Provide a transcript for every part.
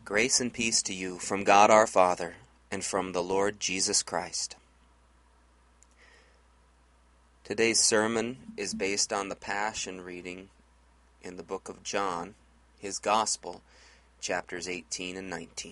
Grace and peace to you from God our Father and from the Lord Jesus Christ. Today's sermon is based on the Passion reading in the book of John, his Gospel, chapters 18 and 19.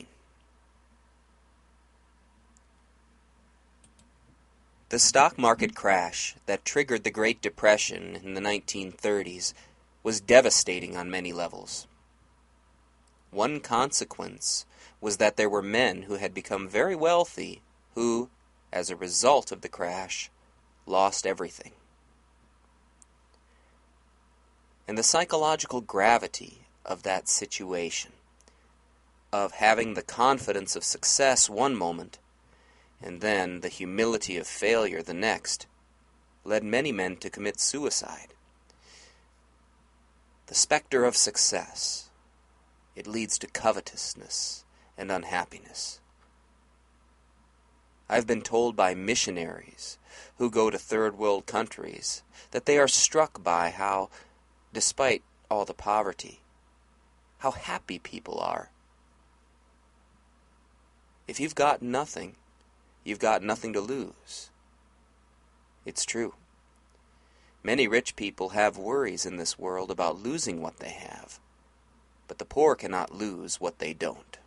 The stock market crash that triggered the Great Depression in the 1930s was devastating on many levels. One consequence was that there were men who had become very wealthy who, as a result of the crash, lost everything. And the psychological gravity of that situation, of having the confidence of success one moment, and then the humility of failure the next, led many men to commit suicide. The specter of success, it leads to covetousness and unhappiness. I've been told by missionaries who go to third world countries that they are struck by how, despite all the poverty, how happy people are. If you've got nothing, you've got nothing to lose. It's true. Many rich people have worries in this world about losing what they have, but the poor cannot lose what they don't.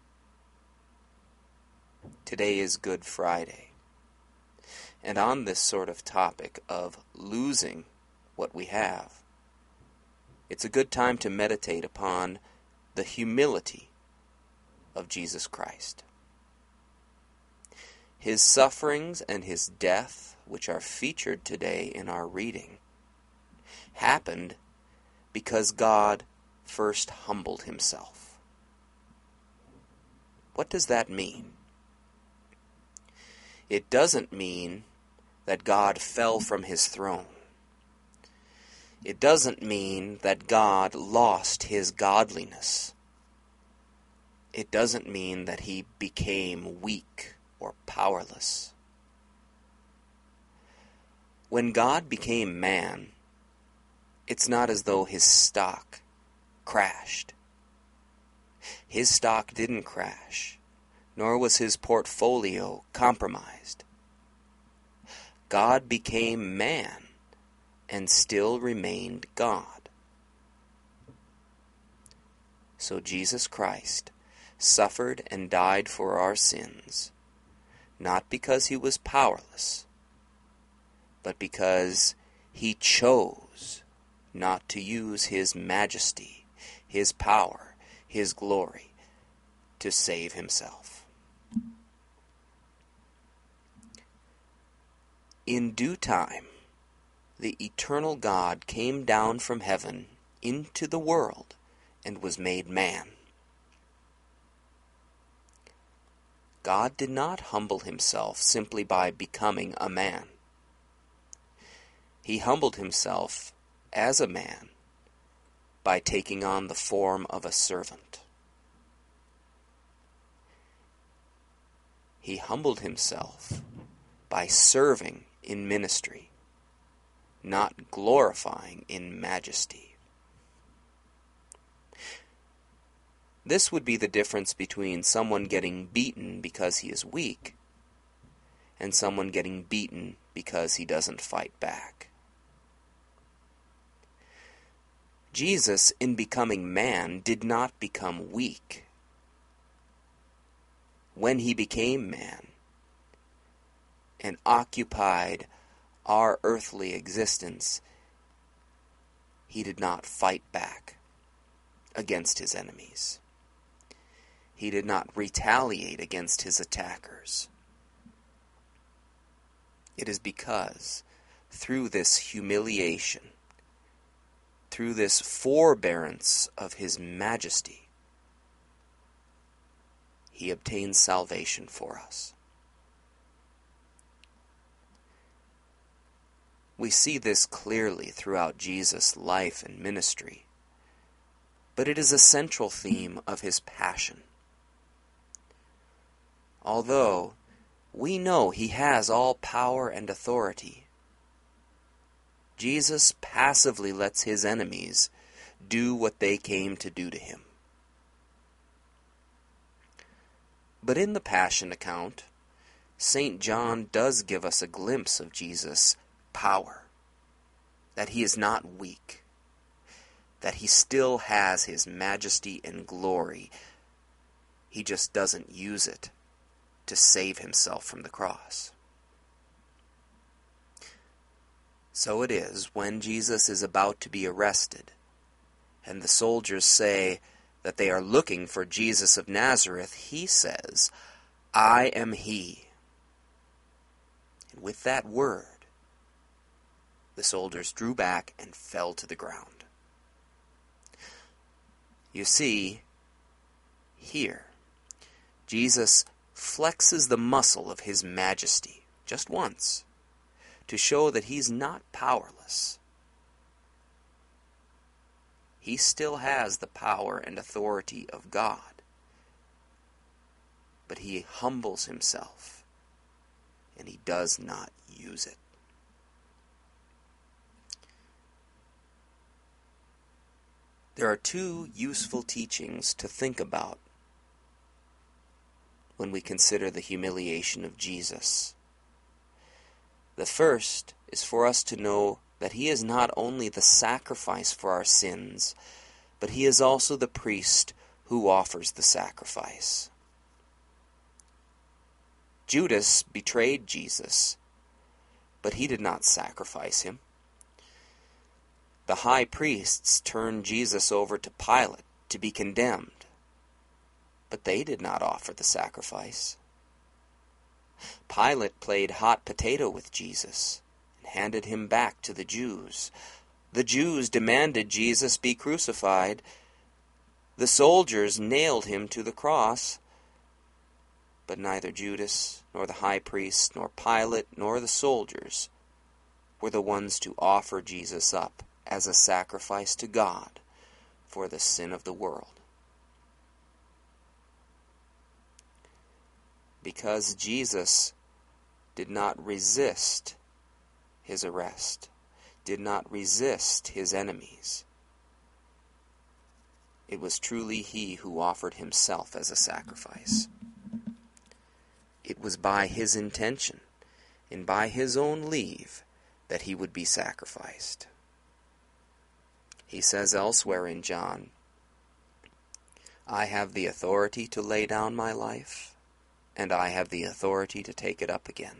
Today is Good Friday, and on this sort of topic of losing what we have, it's a good time to meditate upon the humility of Jesus Christ. His sufferings and his death, which are featured today in our reading, happened because God first humbled himself. What does that mean? It doesn't mean that God fell from his throne. It doesn't mean that God lost his godliness. It doesn't mean that he became weak or powerless. When God became man, it's not as though his stock crashed. His stock didn't crash, nor was his portfolio compromised. God became man and still remained God. So Jesus Christ suffered and died for our sins, not because he was powerless, but because he chose not to use his majesty, his power, his glory to save himself. In due time, the eternal God came down from heaven into the world and was made man. God did not humble himself simply by becoming a man. He humbled himself as a man by taking on the form of a servant. He humbled himself by serving in ministry, not glorifying in majesty. This would be the difference between someone getting beaten because he is weak and someone getting beaten because he doesn't fight back. Jesus, in becoming man, did not become weak. When he became man and occupied our earthly existence, he did not fight back against his enemies. He did not retaliate against his attackers. It is because, through this humiliation, through this forbearance of his majesty, he obtains salvation for us. We see this clearly throughout Jesus' life and ministry, but it is a central theme of his passion. Although we know he has all power and authority, Jesus passively lets his enemies do what they came to do to him. But in the Passion account, St. John does give us a glimpse of Jesus' power, that he is not weak, that he still has his majesty and glory. He just doesn't use it to save himself from the cross. So it is when Jesus is about to be arrested, and the soldiers say that they are looking for Jesus of Nazareth, he says, "I am he." And with that word, the soldiers drew back and fell to the ground. You see, here, Jesus flexes the muscle of his majesty just once to show that he's not powerless. He still has the power and authority of God, but he humbles himself, and he does not use it. There are two useful teachings to think about when we consider the humiliation of Jesus. The first is for us to know that he is not only the sacrifice for our sins, but he is also the priest who offers the sacrifice. Judas betrayed Jesus, but he did not sacrifice him. The high priests turned Jesus over to Pilate to be condemned, but they did not offer the sacrifice. Pilate played hot potato with Jesus and handed him back to the Jews. The Jews demanded Jesus be crucified. The soldiers nailed him to the cross, but neither Judas, nor the high priest, nor Pilate, nor the soldiers were the ones to offer Jesus up as a sacrifice to God for the sin of the world. Because Jesus did not resist his arrest, did not resist his enemies, it was truly he who offered himself as a sacrifice. It was by his intention and by his own leave that he would be sacrificed. He says elsewhere in John, "I have the authority to lay down my life, and I have the authority to take it up again."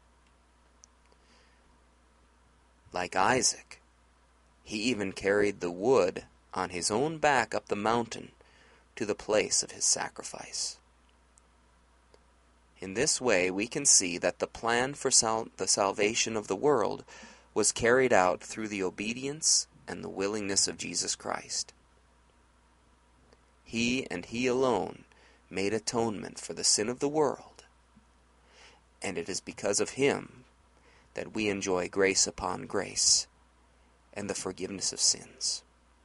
Like Isaac, he even carried the wood on his own back up the mountain to the place of his sacrifice. In this way, we can see that the plan for the salvation of the world was carried out through the obedience and the willingness of Jesus Christ. He and he alone made atonement for the sin of the world, and it is because of him that we enjoy grace upon grace and the forgiveness of sins.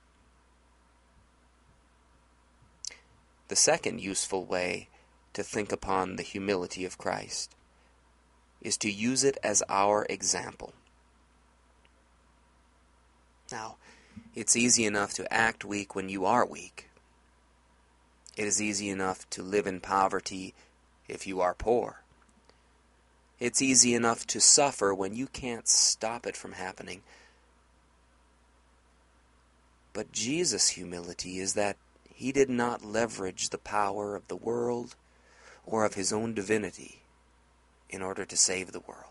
The second useful way to think upon the humility of Christ is to use it as our example. Now, it's easy enough to act weak when you are weak. It is easy enough to live in poverty if you are poor. It's easy enough to suffer when you can't stop it from happening. But Jesus' humility is that he did not leverage the power of the world or of his own divinity in order to save the world.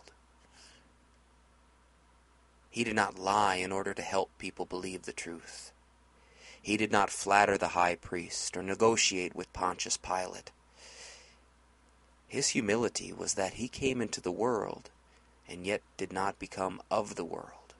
He did not lie in order to help people believe the truth. He did not flatter the high priest or negotiate with Pontius Pilate. His humility was that he came into the world and yet did not become of the world.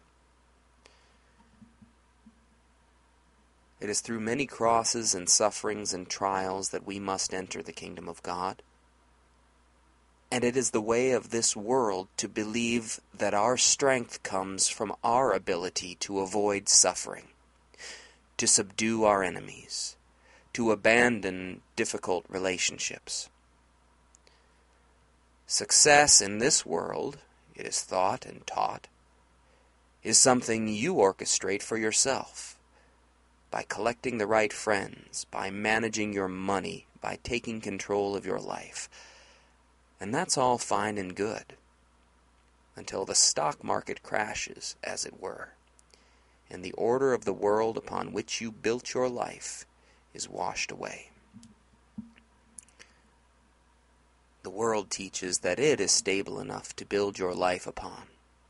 It is through many crosses and sufferings and trials that we must enter the kingdom of God. And it is the way of this world to believe that our strength comes from our ability to avoid suffering, to subdue our enemies, to abandon difficult relationships. Success in this world, it is thought and taught, is something you orchestrate for yourself by collecting the right friends, by managing your money, by taking control of your life. And that's all fine and good, until the stock market crashes, as it were, and the order of the world upon which you built your life is washed away. The world teaches that it is stable enough to build your life upon.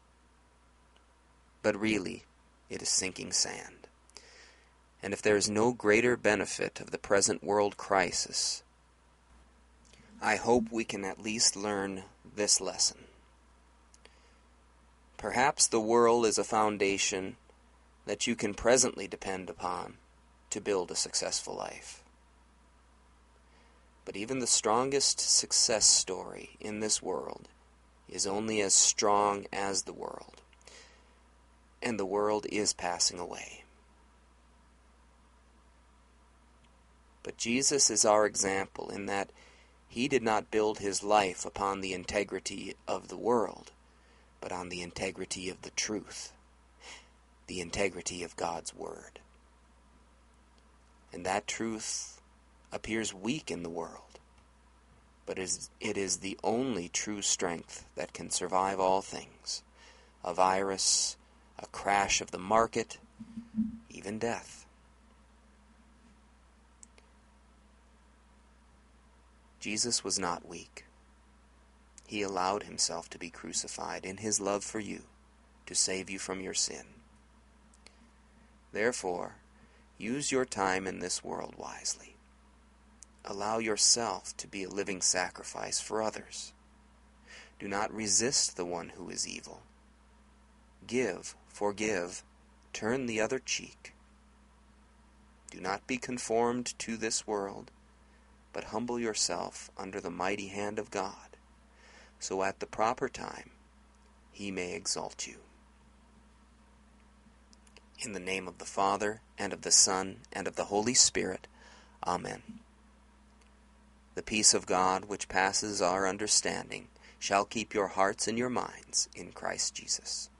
But really, it is sinking sand. And if there is no greater benefit of the present world crisis, I hope we can at least learn this lesson. Perhaps the world is a foundation that you can presently depend upon to build a successful life. But even the strongest success story in this world is only as strong as the world, and the world is passing away. But Jesus is our example in that he did not build his life upon the integrity of the world, but on the integrity of the truth, the integrity of God's Word. And that truth appears weak in the world, but it is the only true strength that can survive all things, a virus, a crash of the market, even death. Jesus was not weak. He allowed himself to be crucified in his love for you, to save you from your sin. Therefore, use your time in this world wisely. Allow yourself to be a living sacrifice for others. Do not resist the one who is evil. Give, forgive, turn the other cheek. Do not be conformed to this world, but humble yourself under the mighty hand of God, so at the proper time he may exalt you. In the name of the Father, and of the Son, and of the Holy Spirit. Amen. The peace of God, which passes our understanding, shall keep your hearts and your minds in Christ Jesus.